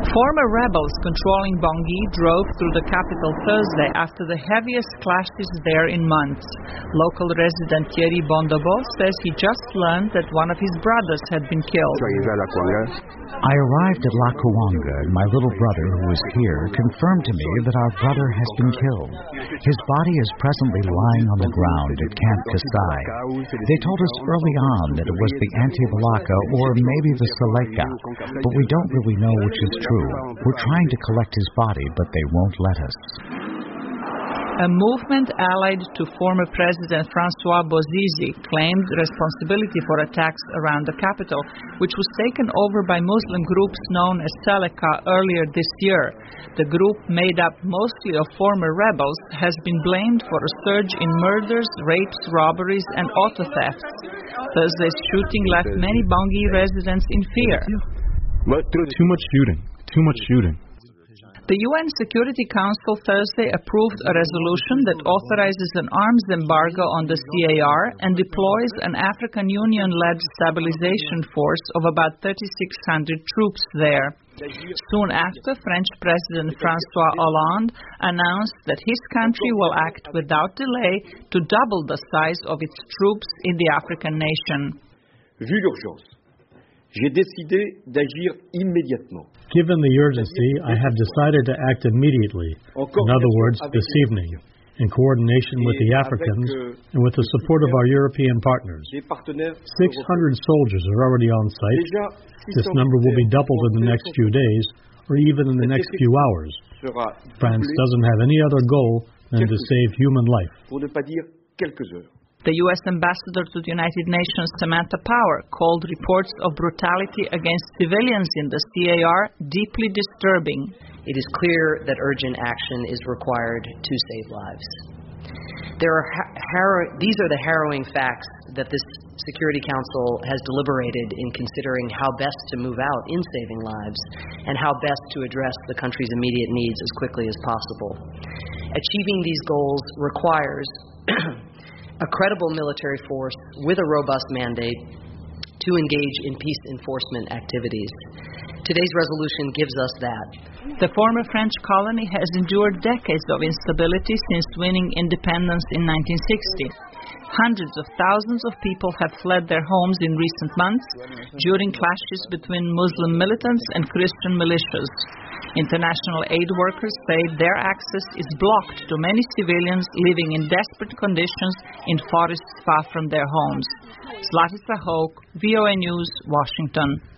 Former rebels controlling Bangui drove through the capital Thursday after the heaviest clashes there in months. Local resident Thierry Bondobo says he just learned that one of his brothers had been killed. I arrived at La Kawanga and my little brother, who was here, confirmed to me that our brother has been killed. His body is presently lying on the ground at Camp Kasai. They told us early on that it was the Anti-Balaka or maybe the Seleka, but we don't really know which is true. We're trying to collect his body, but they won't let us. A movement allied to former President Francois Bozize claimed responsibility for attacks around the capital, which was taken over by Muslim groups known as Seleka earlier this year. The group, made up mostly of former rebels, has been blamed for a surge in murders, rapes, robberies, and auto thefts. Thursday's shooting left many Bangui residents in fear. Too much shooting. The UN Security Council Thursday approved a resolution that authorizes an arms embargo on the CAR and deploys an African Union-led stabilization force of about 3,600 troops there. Soon after, French President François Hollande announced that his country will act without delay to double the size of its troops in the African nation. Vu l'urgence, j'ai décidé d'agir immédiatement. Given the urgency, I have decided to act immediately, in other words, this evening, in coordination with the Africans and with the support of our European partners. 600 soldiers are already on site. This number will be doubled in the next few days, or even in the next few hours. France doesn't have any other goal than to save human life. The U.S. ambassador to the United Nations, Samantha Power, called reports of brutality against civilians in the CAR deeply disturbing. It is clear that urgent action is required to save lives. These are the harrowing facts that this Security Council has deliberated in considering how best to move out in saving lives and how best to address the country's immediate needs as quickly as possible. Achieving these goals requires a credible military force with a robust mandate to engage in peace enforcement activities. Today's resolution gives us that. The former French colony has endured decades of instability since winning independence in 1960. Hundreds of thousands of people have fled their homes in recent months during clashes between Muslim militants and Christian militias. International aid workers say their access is blocked to many civilians living in desperate conditions in forests far from their homes. Zlatica Hoke, VOA News, Washington.